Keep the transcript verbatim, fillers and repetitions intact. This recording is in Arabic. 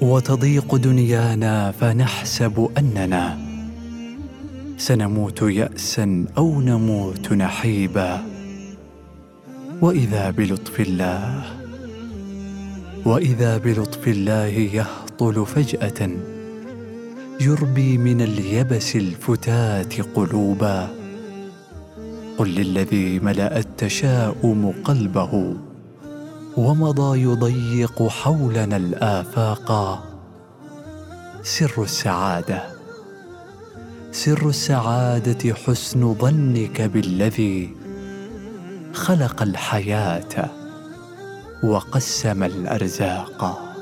وتضيق دنيانا فنحسب أننا سنموت يأسا أو نموت نحيبا، وإذا بلطف الله وإذا بلطف الله يهطل فجأة يربي من اليبس الفتات قلوبا. قل للذي ملأ التشاؤم قلبه ومضى يضيق حولنا الآفاقا: سر السعادة سر السعادة حسن ظنك بالذي خلق الحياة وقسم الأرزاق.